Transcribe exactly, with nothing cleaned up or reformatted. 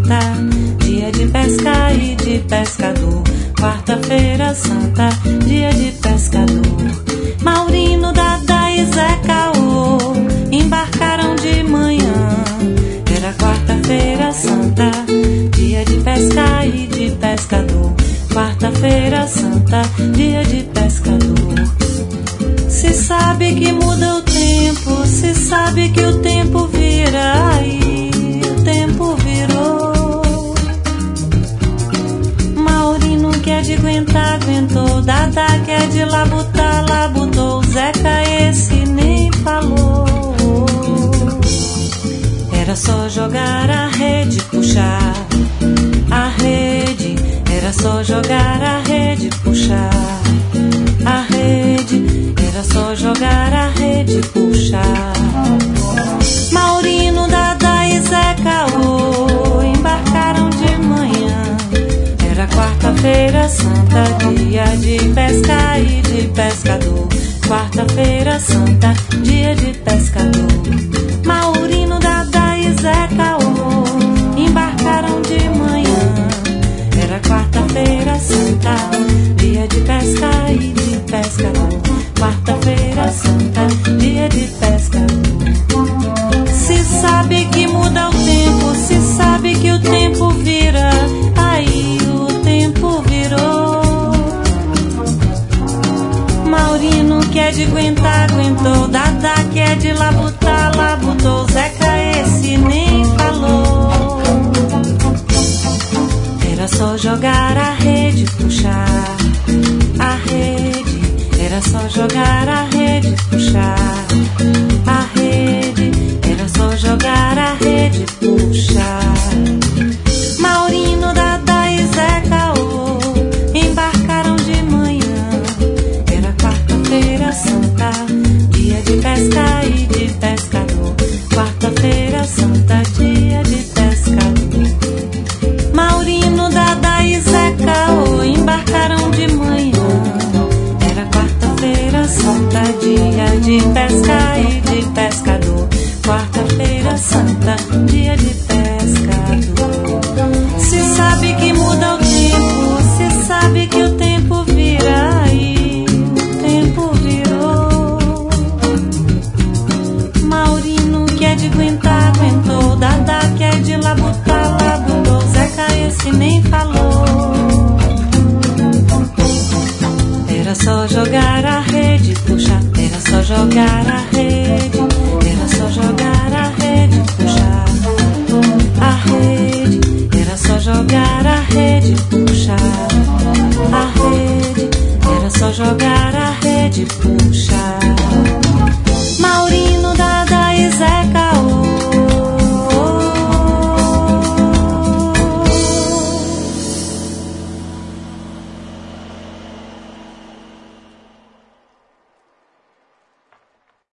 Santa, dia de pesca e de pescador. Quarta-feira Santa, dia de pescador. Maurino, Dada e Zé Caô embarcaram de manhã. Era quarta-feira Santa, dia de pesca e de pescador. Quarta-feira Santa, dia de pescador. Se sabe que muda o tempo, se sabe que o tempo vira, aí o tempo virou. Maurino que é de aguentar, aguentou. Dada que é de labutar, labutou. Zeca esse nem falou. Era só jogar a rede, puxar a rede. Era só jogar a rede, puxar a rede. Era só jogar a rede, puxar. Maurino, Dada e Zé Caô embarcaram de manhã. Era quarta-feira Santa, dia de pesca e de pescador. Quarta-feira Santa, dia de pescador. Maurino, Dada e Zé Caô embarcaram de manhã. Era quarta-feira Santa, dia de pesca e de pescador. Quarta-feira Santa, dia de pescador. Se sabe que muda o tempo, se sabe que o tempo vira, aí o tempo virou. Maurino que é de aguentar, aguentou. Dada que é de labutar, labutou. Zeca esse nem falou. Era só jogar a rede, puxar a rede. Era só jogar a rede, puxar a rede. Era só jogar a rede, puxar. Maurino, Dada e Zé Caô embarcaram de manhã. Era quarta-feira Santa, dia de pesca e de pescador. Quarta-feira Santa, dia de pescador. Maurino, Dada e Zé Caô embarcaram de manhã. Era quarta-feira Santa, dia de pesca e de pescador. Quarta-feira Santa, dia de pescador. Se sabe que muda o tempo, se sabe que o tempo vira, aí o tempo virou. Maurino que é de aguentar, aguentou. Dada que é de labutar, labutou. Zeca esse nem falou. Era só jogar a rede, puxar. Era só jogar a rede. Era só jogar a rede, puxar a rede. Era só jogar a rede, puxar a rede. Era só jogar a rede, puxar.